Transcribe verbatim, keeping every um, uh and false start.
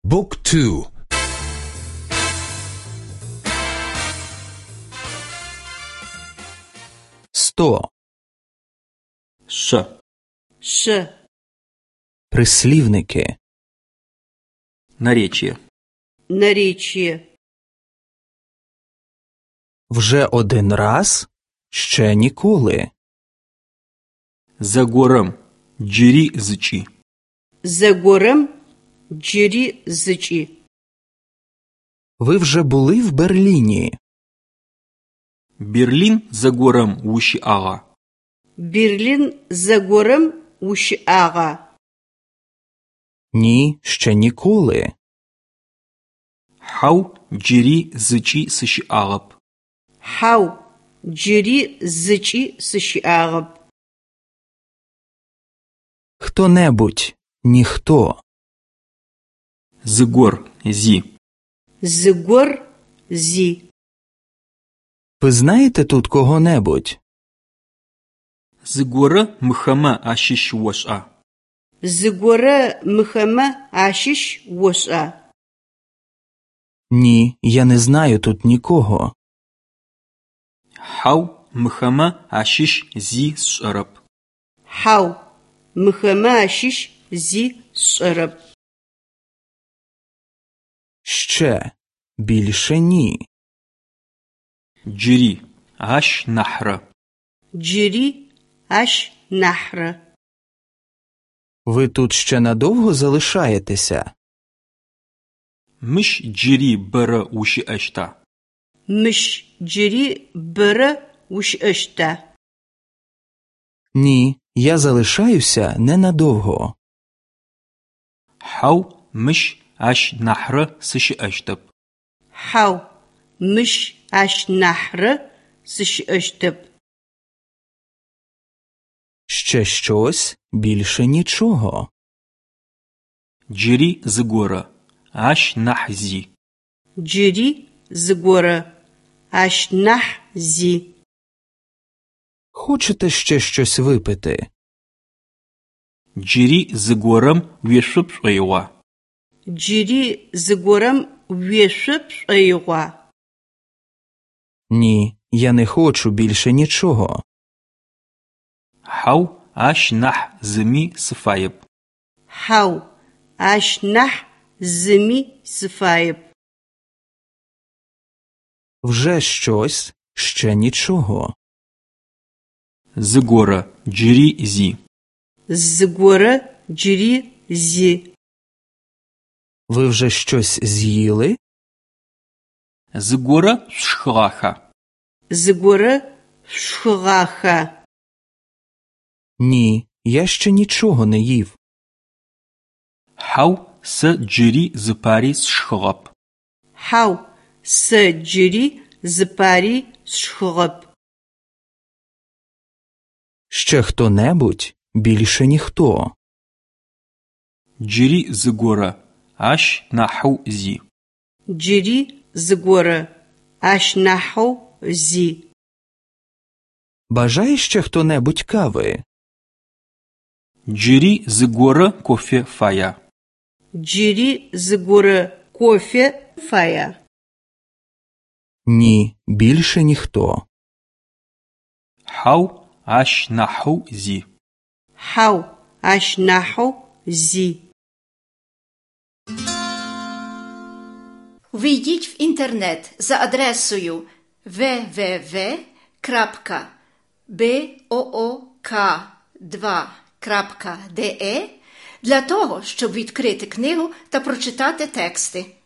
Book two. Сто. Ш. Ш. Прислівники. Наречие. Наречие. Вже один раз, ще ніколи. За гором. Джири зычи. За гором джири зычи. Ви вже були в Берліні? Берлин за гором уши ага. Берлин за гором ущыага. Ні, ще ніколи. Хау джири зычи сыши агап. Хау джири зычи сыщыагъэп. Хто-небудь, ніхто. З гор. Зи. З гор зи. Ви знаєте тут кого-небудь? З гора мхама ашиш ош'a. З горы мыхэмэ ащыщ ош'a. Ні, я не знаю тут нікого. Хау мхама ашиш зи сш'эрэп. Хау мыхэмэ ащыщ зи сш'эрэп. Ще. Більше ні. Джири. Аш нахра. Джири ащ нахры. Ви тут ще надовго залишаєтеся? Мыш джири бэрэ ущыӏэщта. Мыщ джири бэрэ ущыӏэщта. Ні, я залишаюся ненадовго. Хау мыш аш нахрэ сыщыӏэщтэп. Хау мыщ ащ нахры сыщыӏэщтэп. Ще щось, більше нічого. Джири з гора. Аш нах зи. Джири з горы ащ нах зи. Хочете ще щось випити? Джири з гором уешъоп шӏоигъуа. Джири з гором уешъоп шӏоигъуа. Ні, я не хочу більше нічого. Хау аш нах зыми сыфаеп. Хау ащ нах зыми сыфаеп. Вже щось, ще нічого. З гора. Джири зи. З горы джири зи. Ви вже щось з'їли? З гора шхыгъаха. З горы шхыгъаха. Ні, я ще нічого не їв. Хау сэ джири зы пари сшхыгъэп. Хау сэ джири з пари сшхыгъэп. Ще хто-небудь, більше ніхто. Джири з гора. Аш наху зи. Джири з горы ащ наху зи. Бажає ще хто-небудь кави? Джири з гора кофе фая. Джири з горы кофе фая. Ні, більше ніхто. Хау аш наху зи. Хау ащ наху зи. Вийдіть в інтернет за адресою дабл-ю дабл-ю дабл-ю крапка буок два крапка де для того, щоб відкрити книгу та прочитати тексти.